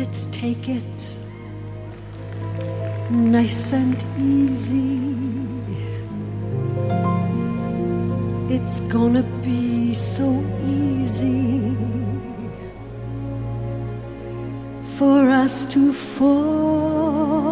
Let's take it nice and easy. It's gonna be so easy for us to fall